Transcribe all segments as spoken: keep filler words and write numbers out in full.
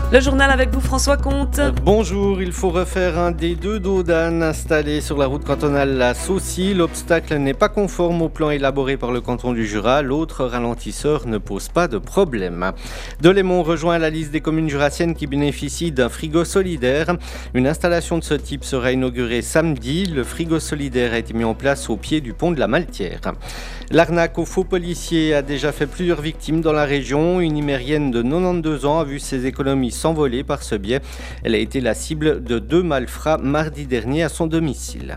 Le journal avec vous, François Comte. Bonjour, il faut refaire un des deux dos d'âne installés sur la route cantonale La Saucy. L'obstacle n'est pas conforme au plan élaboré par le canton du Jura. L'autre ralentisseur ne pose pas de problème. Delémont rejoint la liste des communes jurassiennes qui bénéficient d'un frigo solidaire. Une installation de ce type sera inaugurée samedi. Le frigo solidaire a été mis en place au pied du pont de la Maltière. L'arnaque aux faux policiers a déjà fait plusieurs victimes dans la région. Une Imérienne de quatre-vingt-douze ans a vu ses économies s'envoler par ce biais. Elle a été la cible de deux malfrats mardi dernier à son domicile.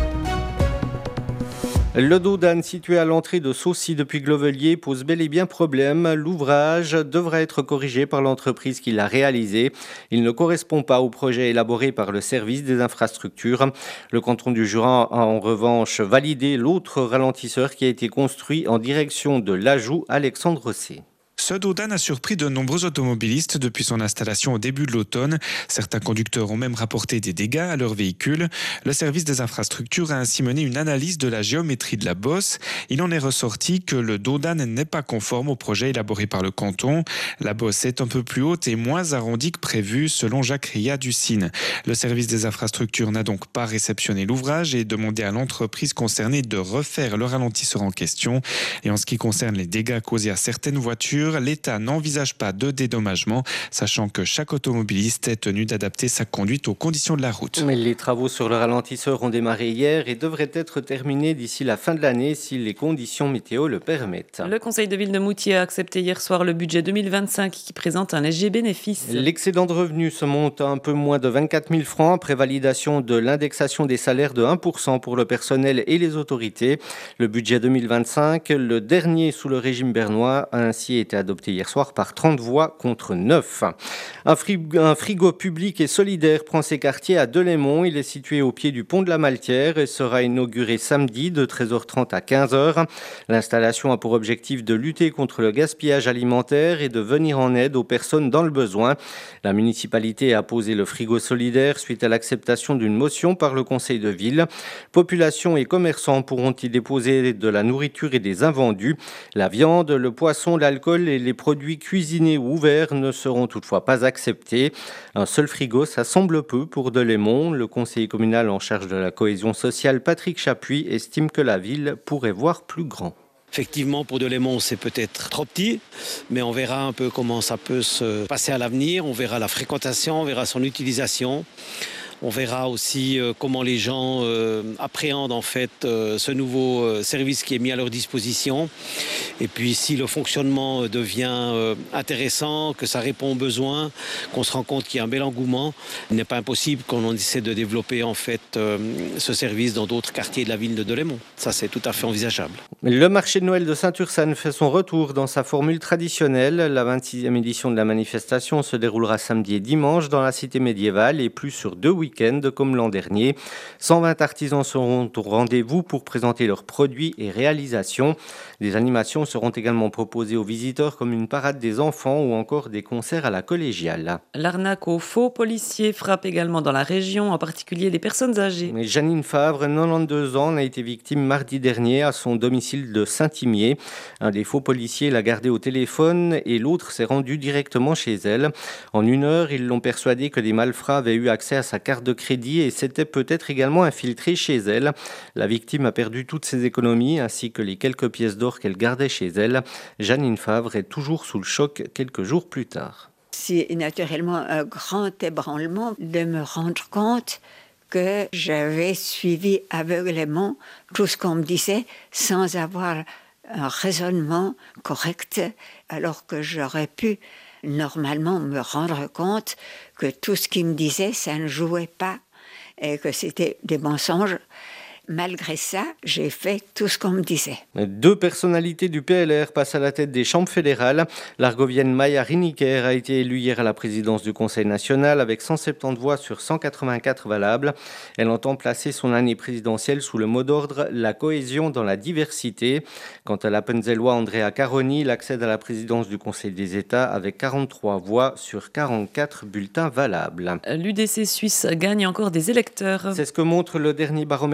Le dos d'âne situé à l'entrée de Saucy depuis Glovelier pose bel et bien problème. L'ouvrage devra être corrigé par l'entreprise qui l'a réalisé. Il ne correspond pas au projet élaboré par le service des infrastructures. Le canton du Jura a en revanche validé l'autre ralentisseur qui a été construit en direction de l'Ajout Alexandre C. Ce dos d'âne a surpris de nombreux automobilistes depuis son installation au début de l'automne. Certains conducteurs ont même rapporté des dégâts à leur véhicule. Le service des infrastructures a ainsi mené une analyse de la géométrie de la bosse. Il en est ressorti que le dos d'âne n'est pas conforme au projet élaboré par le canton. La bosse est un peu plus haute et moins arrondie que prévu, selon Jacques Ria du C I N. Le service des infrastructures n'a donc pas réceptionné l'ouvrage et demandé à l'entreprise concernée de refaire le ralentisseur en question. Et en ce qui concerne les dégâts causés à certaines voitures, l'État n'envisage pas de dédommagement, sachant que chaque automobiliste est tenu d'adapter sa conduite aux conditions de la route. Mais les travaux sur le ralentisseur ont démarré hier et devraient être terminés d'ici la fin de l'année si les conditions météo le permettent. Le conseil de ville de Moutier a accepté hier soir le budget deux mille vingt-cinq qui présente un léger bénéfice. L'excédent de revenus se monte à un peu moins de vingt-quatre mille francs après validation de l'indexation des salaires de un pour cent pour le personnel et les autorités. Le budget deux mille vingt-cinq, le dernier sous le régime bernois, a ainsi été adopté hier soir par trente voix contre neuf. Un frigo, un frigo public et solidaire prend ses quartiers à Delémont. Il est situé au pied du pont de la Maltière et sera inauguré samedi de treize heures trente à quinze heures. L'installation a pour objectif de lutter contre le gaspillage alimentaire et de venir en aide aux personnes dans le besoin. La municipalité a posé le frigo solidaire suite à l'acceptation d'une motion par le conseil de ville. Population et commerçants pourront y déposer de la nourriture et des invendus. La viande, le poisson, l'alcool et les produits cuisinés ou ouverts ne seront toutefois pas acceptés. Un seul frigo, ça semble peu pour Delémont. Le conseiller communal en charge de la cohésion sociale, Patrick Chapuis, estime que la ville pourrait voir plus grand. Effectivement, pour Delémont, c'est peut-être trop petit, mais on verra un peu comment ça peut se passer à l'avenir. On verra la fréquentation, on verra son utilisation. On verra aussi euh, comment les gens euh, appréhendent en fait euh, ce nouveau euh, service qui est mis à leur disposition. Et puis si le fonctionnement devient euh, intéressant, que ça répond aux besoins, qu'on se rend compte qu'il y a un bel engouement, il n'est pas impossible qu'on essaie de développer en fait euh, ce service dans d'autres quartiers de la ville de Delémont. Ça, c'est tout à fait envisageable. Le marché de Noël de Saint-Ursanne fait son retour dans sa formule traditionnelle. La vingt-sixième édition de la manifestation se déroulera samedi et dimanche dans la cité médiévale et plus sur deux week-ends comme l'an dernier. cent vingt artisans seront au rendez-vous pour présenter leurs produits et réalisations. Des animations seront également proposées aux visiteurs comme une parade des enfants ou encore des concerts à la collégiale. L'arnaque aux faux policiers frappe également dans la région, en particulier les personnes âgées. Mais Janine Favre, quatre-vingt-douze ans, a été victime mardi dernier à son domicile de Saint-Imier. Un des faux policiers l'a gardée au téléphone et l'autre s'est rendu directement chez elle. En une heure, ils l'ont persuadée que des malfrats avaient eu accès à sa carte de crédit et s'était peut-être également infiltré chez elle. La victime a perdu toutes ses économies ainsi que les quelques pièces d'or qu'elle gardait chez elle. Janine Favre est toujours sous le choc quelques jours plus tard. C'est naturellement un grand ébranlement de me rendre compte que j'avais suivi aveuglément tout ce qu'on me disait sans avoir un raisonnement correct, alors que j'aurais pu normalement me rendre compte que tout ce qu'il me disait, ça ne jouait pas et que c'était des mensonges. Malgré ça, j'ai fait tout ce qu'on me disait. Deux personnalités du P L R passent à la tête des chambres fédérales. L'Argovienne Maya Riniker a été élue hier à la présidence du Conseil national avec cent soixante-dix voix sur cent quatre-vingt-quatre valables. Elle entend placer son année présidentielle sous le mot d'ordre « La cohésion dans la diversité ». Quant à l'Appenzellois Andrea Caroni, il accède à la présidence du Conseil des États avec quarante-trois voix sur quarante-quatre bulletins valables. L'U D C suisse gagne encore des électeurs. C'est ce que montre le dernier baromètre électoral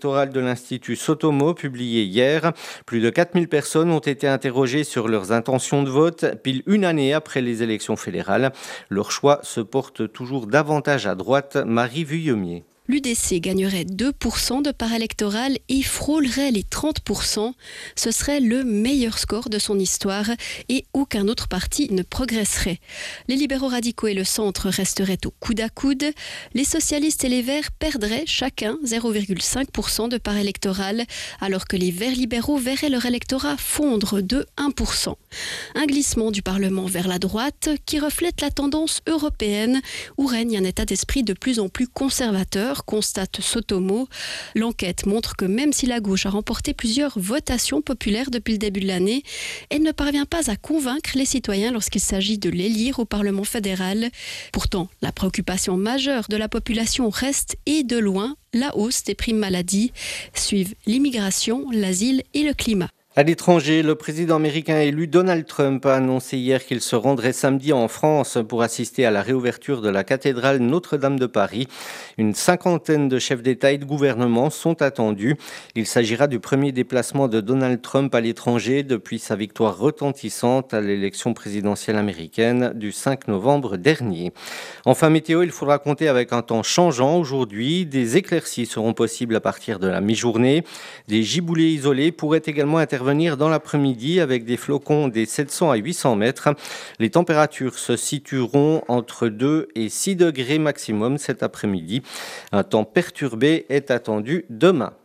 électoral de l'Institut Sotomo, publié hier. Plus de quatre mille personnes ont été interrogées sur leurs intentions de vote, pile une année après les élections fédérales. Leur choix se porte toujours davantage à droite. Marie Vuillemier. L'U D C gagnerait deux pour cent de part électorale et frôlerait les trente pour cent. Ce serait le meilleur score de son histoire et aucun autre parti ne progresserait. Les libéraux radicaux et le centre resteraient au coude à coude. Les socialistes et les verts perdraient chacun zéro virgule cinq pour cent de part électorale, alors que les verts libéraux verraient leur électorat fondre de un pour cent. Un glissement du Parlement vers la droite qui reflète la tendance européenne où règne un état d'esprit de plus en plus conservateur, constate Sotomo. L'enquête montre que même si la gauche a remporté plusieurs votations populaires depuis le début de l'année, elle ne parvient pas à convaincre les citoyens lorsqu'il s'agit de l'élire au Parlement fédéral. Pourtant, la préoccupation majeure de la population reste et de loin la hausse des primes maladie. Suivent l'immigration, l'asile et le climat. À l'étranger, le président américain élu Donald Trump a annoncé hier qu'il se rendrait samedi en France pour assister à la réouverture de la cathédrale Notre-Dame de Paris. Une cinquantaine de chefs d'État et de gouvernement sont attendus. Il s'agira du premier déplacement de Donald Trump à l'étranger depuis sa victoire retentissante à l'élection présidentielle américaine du cinq novembre dernier. Enfin, météo, il faudra compter avec un temps changeant aujourd'hui. Des éclaircies seront possibles à partir de la mi-journée. Des giboulées isolées pourraient également intervenir dans l'après-midi avec des flocons des sept cents à huit cents mètres. Les températures se situeront entre deux et six degrés maximum cet après-midi. Un temps perturbé est attendu demain.